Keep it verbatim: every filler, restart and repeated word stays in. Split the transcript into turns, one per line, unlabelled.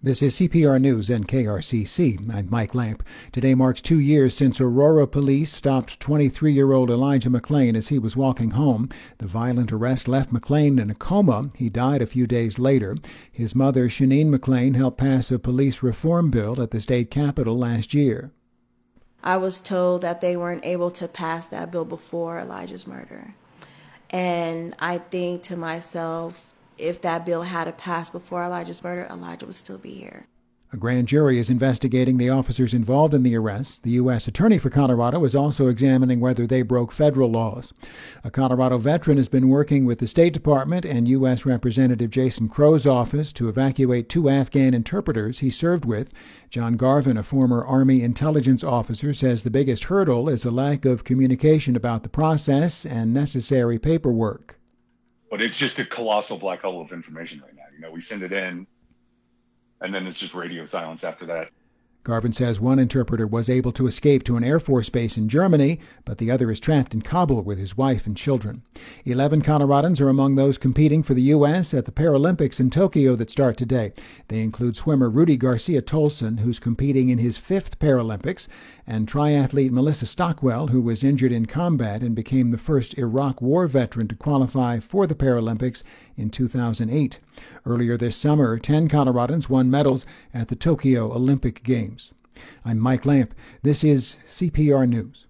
This is C P R News and K R C C. I'm Mike Lamp. Today marks two years since Aurora police stopped twenty-three-year-old Elijah McClain as he was walking home. The violent arrest left McClain in a coma. He died a few days later. His mother, Shanine McClain, helped pass a police reform bill at the state capitol last year.
I was told that they weren't able to pass that bill before Elijah's murder. And I think to myself, if that bill had passed before Elijah's murder, Elijah would still be here.
A grand jury is investigating the officers involved in the arrest. The U S Attorney for Colorado is also examining whether they broke federal laws. A Colorado veteran has been working with the State Department and U S Representative Jason Crow's office to evacuate two Afghan interpreters he served with. John Garvin, a former Army intelligence officer, says the biggest hurdle is a lack of communication about the process and necessary paperwork.
But it's just a colossal black hole of information right now. You know, we send it in, and then it's just radio silence after that.
Garvin says one interpreter was able to escape to an Air Force base in Germany, but the other is trapped in Kabul with his wife and children. Eleven Coloradans are among those competing for the U S at the Paralympics in Tokyo that start today. They include swimmer Rudy Garcia Tolson, who's competing in his fifth Paralympics, and triathlete Melissa Stockwell, who was injured in combat and became the first Iraq War veteran to qualify for the Paralympics in two thousand eight. Earlier this summer, ten Coloradans won medals at the Tokyo Olympic Games. I'm Mike Lamp. This is C P R News.